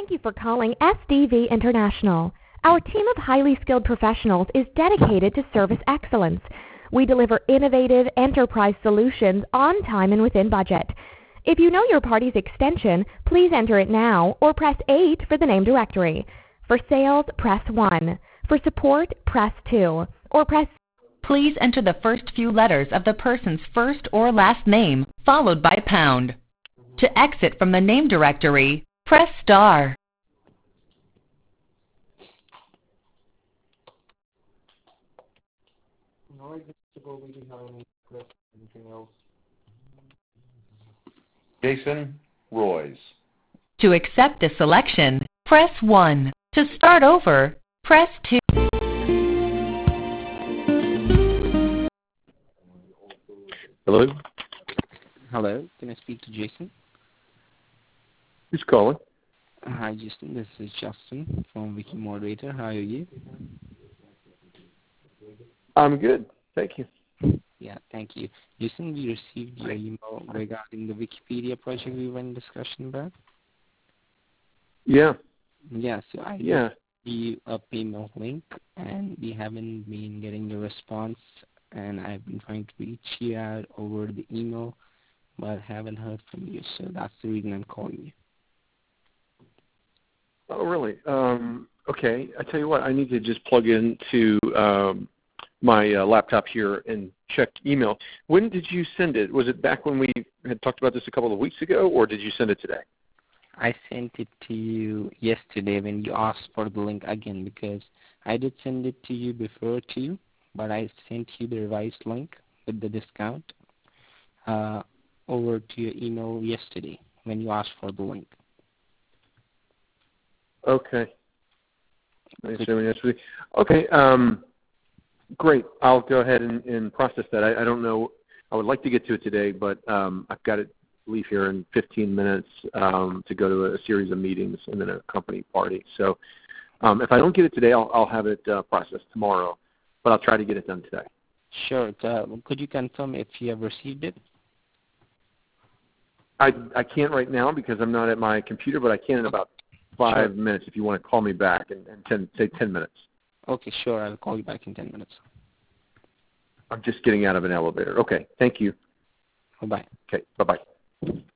Thank you for calling SDV International. Our team of highly skilled professionals is dedicated to service excellence. We deliver innovative enterprise solutions on time and within budget. If you know your party's extension, please enter it now or press 8 for the name directory. For sales, press 1. For support, press 2. Or press... Please enter the first few letters of the person's first or last name, followed by pound. To exit from the name directory, press star. Jason Royce. To accept this selection, press 1. To start over, press 2. Hello? Hello, can I speak to Jason? Who's calling? Hi, Jason. This is Justin from Wikimoderator. How are you? I'm good. Thank you. Yeah, thank you. Jason, we received your email regarding the Wikipedia project we were in discussion about. Yeah. Yeah, so I gave you a payment link, and we haven't been getting a response, and I've been trying to reach you out over the email, but haven't heard from you, so that's the reason I'm calling you. Oh, really? Okay. I tell you what, I need to just plug into my laptop here and check email. When did you send it? Was it back when we had talked about this a couple of weeks ago, or did you send it today? I sent it to you yesterday when you asked for the link again, because I did send it to you before too, but I sent you the revised link with the discount over to your email yesterday when you asked for the link. Okay. Okay. Great. I'll go ahead and process that. I don't know. I would like to get to it today, but I've got to leave here in 15 minutes to go to a series of meetings and then a company party. So if I don't get it today, I'll have it processed tomorrow, but I'll try to get it done today. Sure. Could you confirm if you have received it? I can't right now because I'm not at my computer, but I can in about 5 minutes if you want to call me back and say 10 minutes. Okay, sure. I'll call you back in 10 minutes. I'm just getting out of an elevator. Okay, thank you. Bye-bye. Okay, bye-bye.